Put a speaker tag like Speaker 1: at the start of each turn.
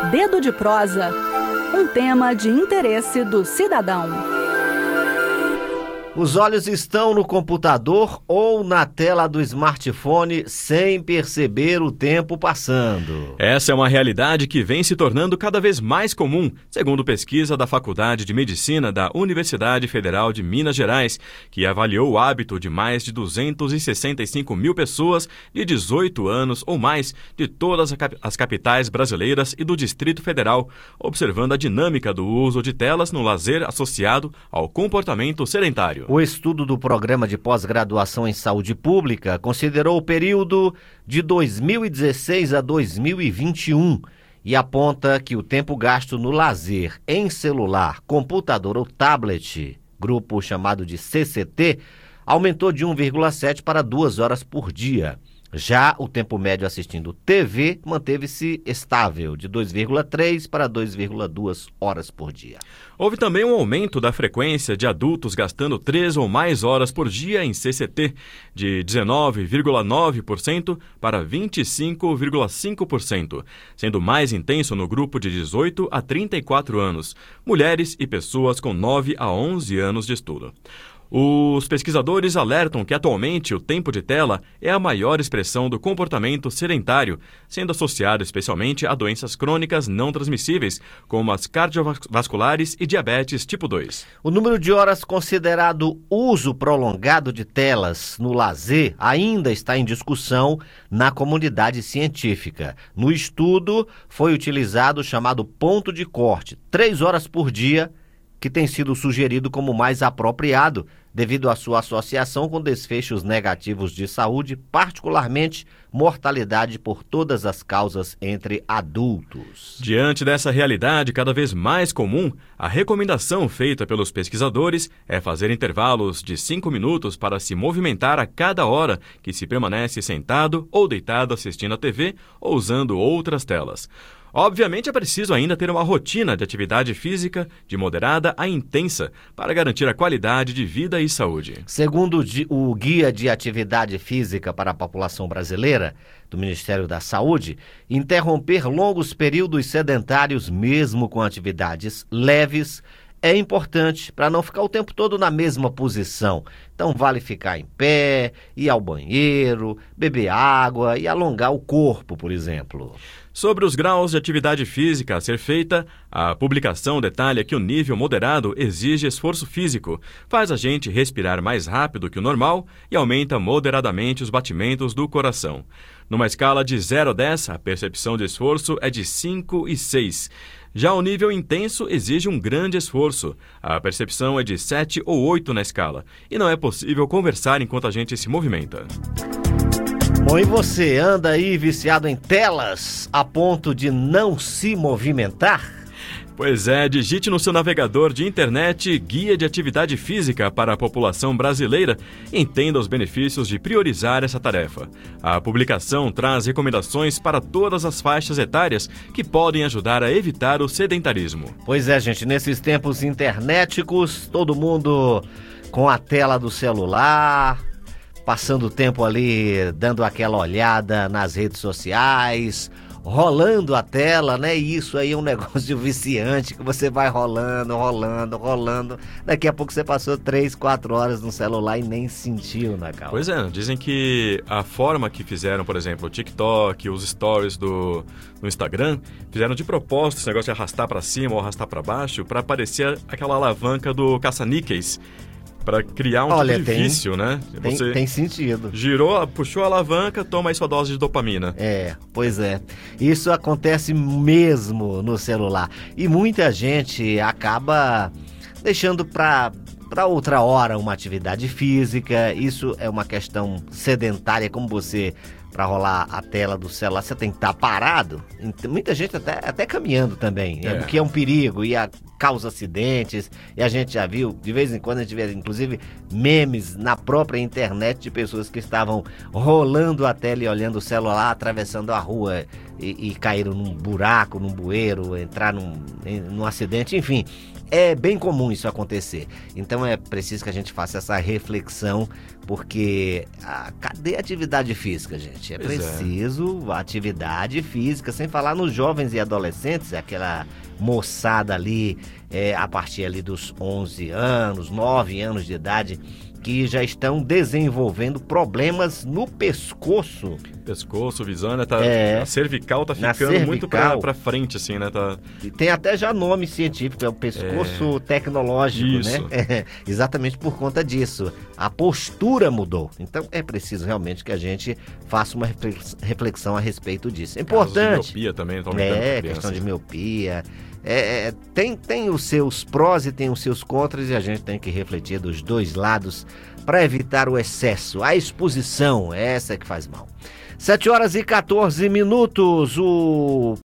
Speaker 1: Dedo de Prosa, um tema de interesse do cidadão.
Speaker 2: Os olhos estão no computador ou na tela do smartphone sem perceber o tempo passando.
Speaker 3: Essa é uma realidade que vem se tornando cada vez mais comum, segundo pesquisa da Faculdade de Medicina da Universidade Federal de Minas Gerais, que avaliou o hábito de mais de 265 mil pessoas de 18 anos ou mais de todas as capitais brasileiras e do Distrito Federal, observando a dinâmica do uso de telas no lazer associado ao comportamento sedentário.
Speaker 2: O estudo do Programa de Pós-Graduação em Saúde Pública considerou o período de 2016 a 2021 e aponta que o tempo gasto no lazer em celular, computador ou tablet, grupo chamado de CCT, aumentou de 1,7 para 2 horas por dia. Já o tempo médio assistindo TV manteve-se estável, de 2,3 para 2,2 horas por dia.
Speaker 3: Houve também um aumento da frequência de adultos gastando 3 ou mais horas por dia em CCT, de 19,9% para 25,5%, sendo mais intenso no grupo de 18 a 34 anos, mulheres e pessoas com 9 a 11 anos de estudo. Os pesquisadores alertam que atualmente o tempo de tela é a maior expressão do comportamento sedentário, sendo associado especialmente a doenças crônicas não transmissíveis, como as cardiovasculares e diabetes tipo 2.
Speaker 2: O número de horas considerado uso prolongado de telas no lazer ainda está em discussão na comunidade científica. No estudo foi utilizado o chamado ponto de corte, 3 horas por dia, que tem sido sugerido como mais apropriado devido à sua associação com desfechos negativos de saúde, particularmente mortalidade por todas as causas entre adultos.
Speaker 3: Diante dessa realidade cada vez mais comum, a recomendação feita pelos pesquisadores é fazer intervalos de 5 minutos para se movimentar a cada hora que se permanece sentado ou deitado assistindo à TV ou usando outras telas. Obviamente é preciso ainda ter uma rotina de atividade física de moderada a intensa para garantir a qualidade de vida e saúde.
Speaker 2: Segundo o Guia de Atividade Física para a População Brasileira, do Ministério da Saúde, interromper longos períodos sedentários, mesmo com atividades leves, é importante para não ficar o tempo todo na mesma posição. Então vale ficar em pé, ir ao banheiro, beber água e alongar o corpo, por exemplo.
Speaker 3: Sobre os graus de atividade física a ser feita, a publicação detalha que o nível moderado exige esforço físico, faz a gente respirar mais rápido que o normal e aumenta moderadamente os batimentos do coração. Numa escala de 0 a 10, a percepção de esforço é de 5 e 6. Já o nível intenso exige um grande esforço. A percepção é de 7 ou 8 na escala. E não é possível conversar enquanto a gente se movimenta.
Speaker 2: Bom, e você anda aí viciado em telas a ponto de não se movimentar?
Speaker 3: Pois é, digite no seu navegador de internet Guia de Atividade Física para a População Brasileira e entenda os benefícios de priorizar essa tarefa. A publicação traz recomendações para todas as faixas etárias que podem ajudar a evitar o sedentarismo.
Speaker 2: Pois é, gente, nesses tempos internéticos, todo mundo com a tela do celular, passando o tempo ali, dando aquela olhada nas redes sociais, rolando a tela, né? E isso aí é um negócio viciante que você vai rolando. Daqui a pouco você passou 3, 4 horas no celular e nem sentiu, né, Cal?
Speaker 3: Pois é, dizem que a forma que fizeram, por exemplo, o TikTok, os stories no Instagram, fizeram de propósito esse negócio de arrastar para cima ou arrastar para baixo para parecer aquela alavanca do caça-níqueis. Para criar um tipo de vício, né?
Speaker 2: Você tem sentido.
Speaker 3: Girou, puxou a alavanca, toma aí sua dose de dopamina.
Speaker 2: Pois é. Isso acontece mesmo no celular. E muita gente acaba deixando para outra hora uma atividade física. Isso é uma questão sedentária, como você... Para rolar a tela do celular, você tem que estar parado. Muita gente até caminhando também, o que é um perigo. E causa acidentes, e a gente já viu, de vez em quando a gente vê inclusive memes na própria internet de pessoas que estavam rolando a tela e olhando o celular, atravessando a rua e caíram num buraco, num bueiro, entraram num acidente, enfim. É bem comum isso acontecer. Então é preciso que a gente faça essa reflexão, porque cadê a atividade física, gente? É preciso atividade física, sem falar nos jovens e adolescentes, aquela moçada ali, a partir ali dos 11 anos, 9 anos de idade, que já estão desenvolvendo problemas no pescoço.
Speaker 3: Pescoço, visão, né? A cervical tá ficando muito pra frente, assim, né?
Speaker 2: Tem até já nome científico, é o pescoço tecnológico,
Speaker 3: isso,
Speaker 2: né? Exatamente por conta disso. A postura mudou. Então é preciso realmente que a gente faça uma reflexão a respeito disso. É importante.
Speaker 3: Casos de miopia também, estão aumentando.
Speaker 2: Questão de miopia. Tem os seus prós e tem os seus contras, e a gente tem que refletir dos dois lados para evitar o excesso, a exposição, essa é que faz mal. 7 horas e 14 minutos, o